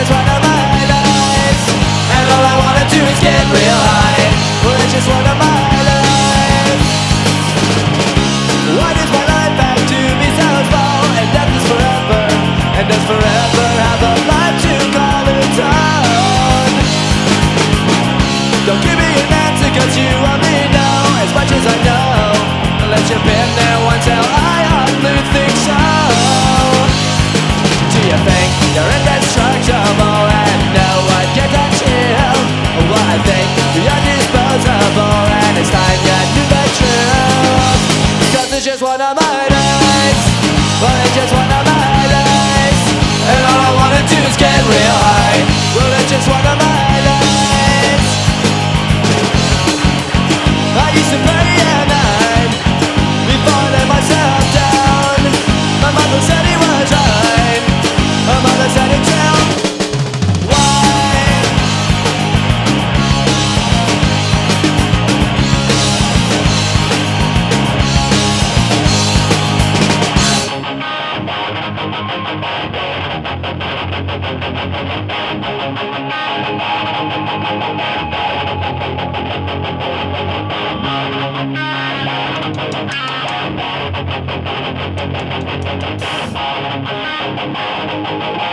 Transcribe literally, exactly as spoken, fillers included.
just one of my nights, and all I wanna do is get real high. Well, it's just one of my lives. Why does my life have to be so small? And death is forever, and does forever have a life to call its own? Don't give me an answer, cause you only know as much as I know. Unless you've been there once, how I hardly think so. Do you think you're indestructible and no one can touch you? Well, I think you're disposable and it's time you knew the truth. Cause it's just one of my nights. Well, it's just one of my nights, and all I wanna do is get real high. Well, it's just one of my nights. I used to play at night before I let myself down. My mother said he was right. My mother said it too. Why?